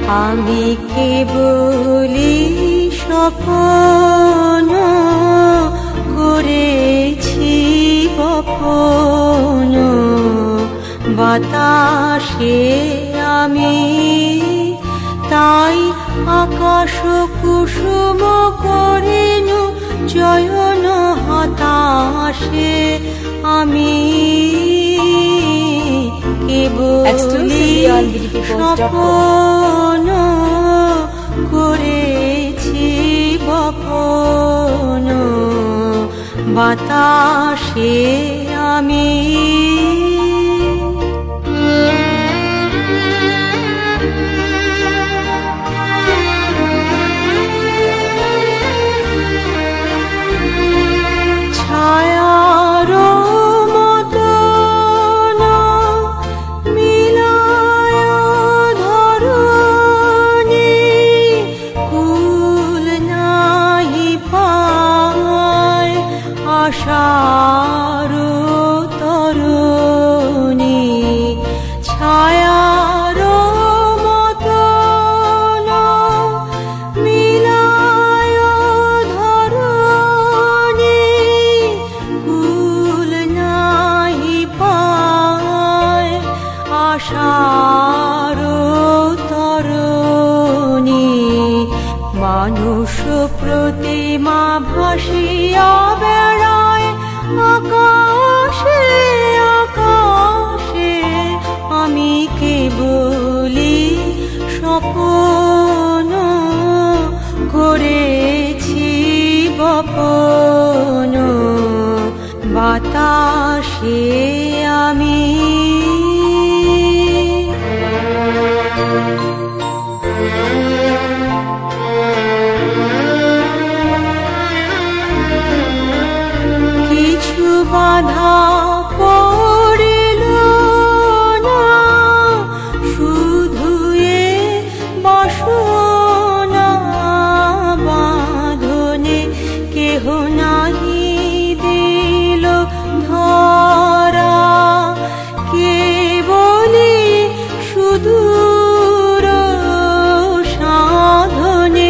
আমি কেবলি স্বপ্ন করেছি বপন, বাতাসে আমি তাই আকাশ কুসুম করেনু চয়ন, হতাশে আমি কেবলি স্বপ্ন করেছি বপন, বাতাসে আমি ছায়ার মতন মিলায় ধরণী, কুল নাহি পায় আশার তরণী। ছায়ার মতন মিলায় ধরণী, কুল নাহি পায় আশার তরণী। মানুষ প্রতিমা ভাসিয়া বেড়ায় আকাশে আকাশে, আমি কেবলি স্বপ্ন করেছি বপন, বাতাসে আমি কিছু বাধা পড়িল না, শুধু এ বাসনা বাঁধনে কেহ নাহি দিল ধরা, কেবলি সুদূর সাধনে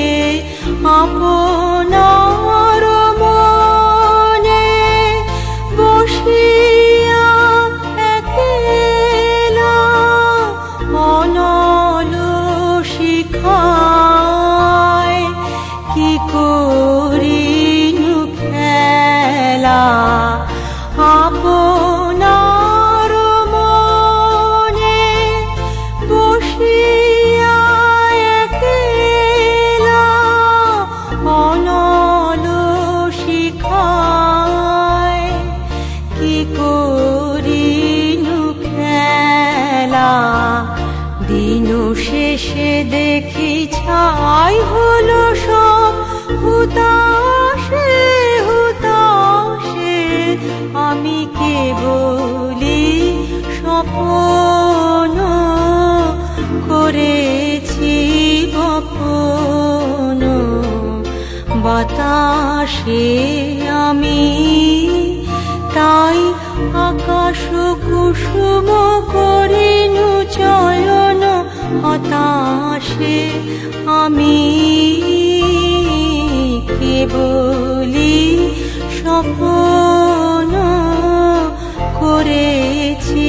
আপনার মনে বসিয়া একলা অনল শিখায় কি করিনু খেলা। আপনার মনে বসিয়া একলা অনল শিখায় কি করিনু খেলা। দিন শেষে দেখি ছাই হলো সব হুতাশে হুতাশে, আমি কেবলি স্বপ্ন করেছি বপন, বাতাসে আমি তাই আকাশ কুসুম করিনু চয়ন, হতাশে আমি কেবলি স্বপ্ন করেছি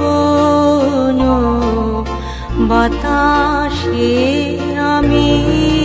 বপন, বাতাসে আমি